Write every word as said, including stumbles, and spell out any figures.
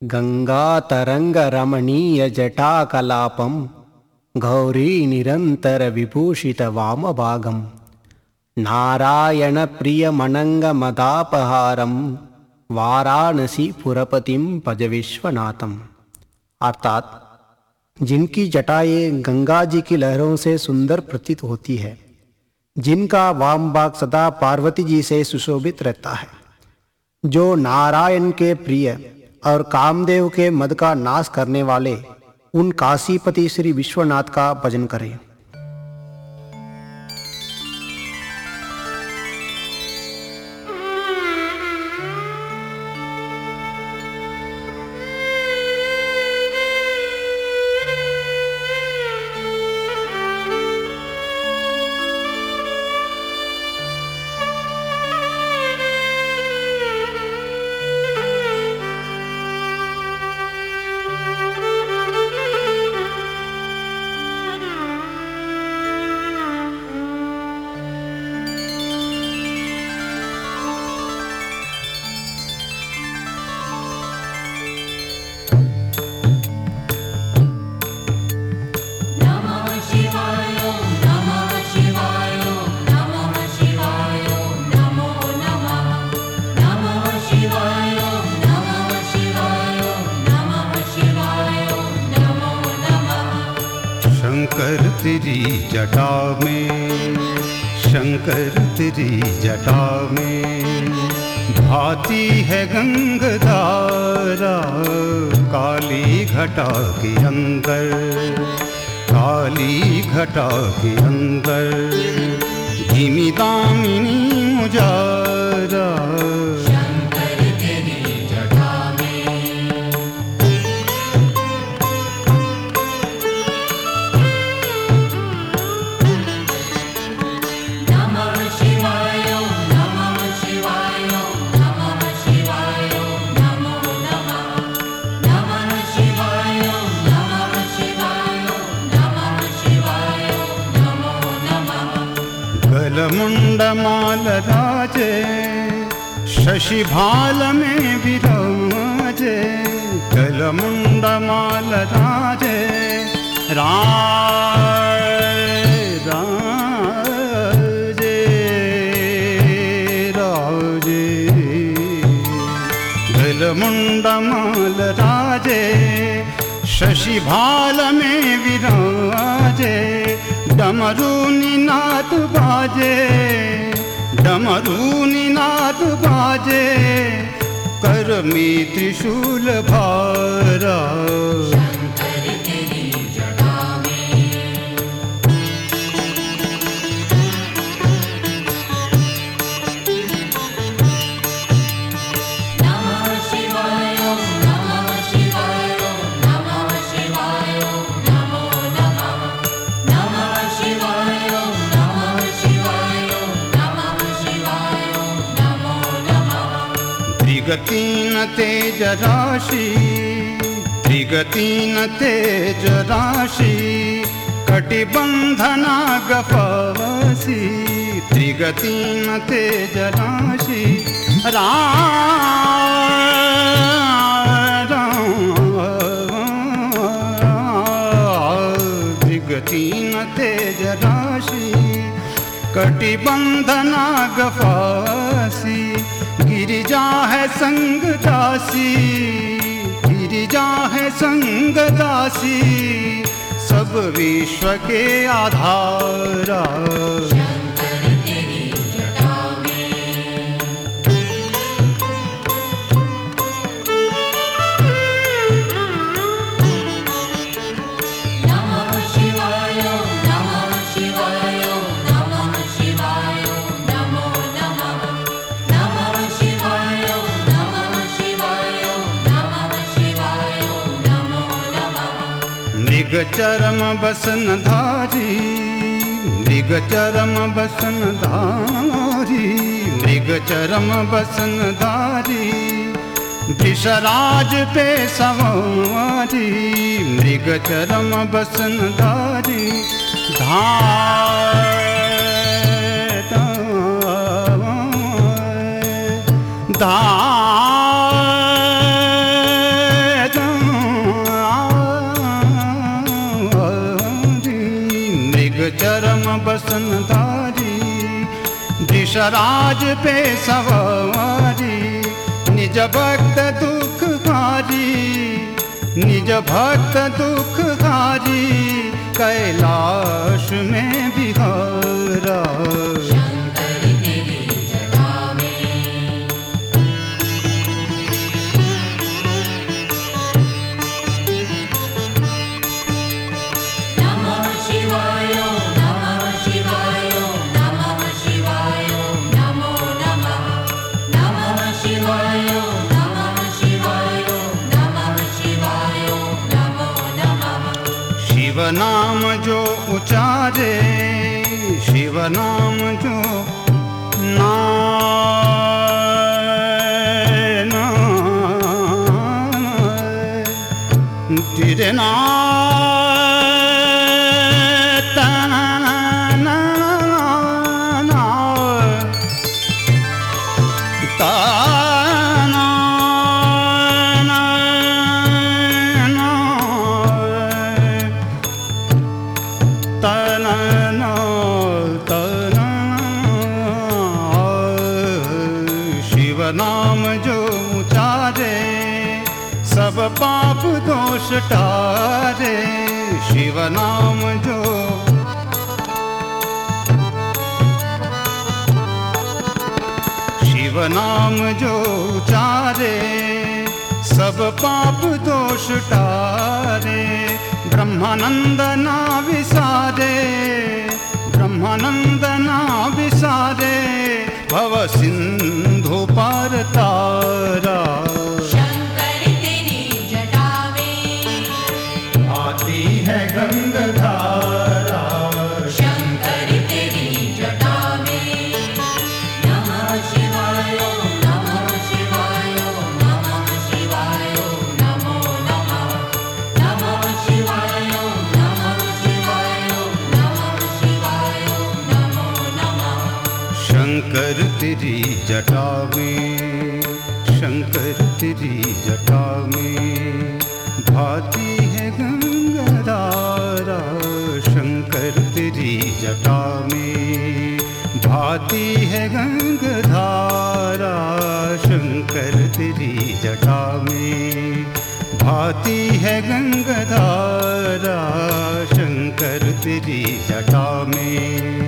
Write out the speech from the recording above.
गंगा तरंग रमणीय जटाकलापम गौरी निरंतर विभूषित वामभागम नारायण प्रिय मनंग मदापहारम वाराणसी पुरपतिम भज विश्वनाथम। अर्थात जिनकी जटाएं गंगा जी की लहरों से सुंदर प्रतीत होती है, जिनका वाम भाग सदा पार्वती जी से सुशोभित रहता है, जो नारायण के प्रिय और कामदेव के मद का नाश करने वाले उन काशीपति श्री विश्वनाथ का भजन करें। शंकर तेरी जटा में, शंकर तेरी जटा में भाती है गंगधारा काली घटा के अंदर, काली घटा के अंदर धीमी दामिनी मुजारा। गलमुंडमाल राजे शशि भाल में विराजे, गलमुंडमाल राजे राजे राजे, गलमुंडमाल राजे शशि भाल में विराजे, डमरू निनाद बाजे, डमरू निनाद बाजे कर में त्रिशूल भारा। त्रिगतीन तेज राशि, त्रिगतीन तेज राशि कटिबंधना गफासी, त्रिगतीन तेज राशि राम त्रिगतीन तेज राशि कटिबंधना गफासी, गिरिजा है संग दासी, गिरिजा है संग दासी सब विश्व के आधारा। मृग चरम बसन धारी, मृग चरम बसन धारी, मृग चरम बसन धारी वृषराज पे सवारी, मृग चरम बसन धारी धार धार बसन धारी, वृषराज पे सवारी, निज भक्त दुख हारी, निज भक्त दुख हारी, कैलाश में बिहारा। शिव नाम जो उचारे, शिव नाम जो ना तेरे ना नाम जो उचारे, सब पाप दोष टारे। शिव नाम जो शिव नाम जो उचारे, सब पाप दोष टारे। ब्रह्मानंद ना विसारे, ब्रह्मानंद ना विसारे, भव सिंधु पार तारा। शंकर तेरी जटा में आती है गंगाधारा, शंकर तेरी जटा में नमः शिवाय नमः शिवाय नमः शिवाय नमो नमः, नमः शिवाय नमः शिवाय नमः शिवाय नमो नमः। शंकर तेरी जटा में, शंकर तेरी जटा में भाती है गंगाधारा। शंकर तेरी जटा में भाती है गंगाधारा। शंकर तेरी जटा में भाती है गंगाधारा। शंकर तेरी जटा में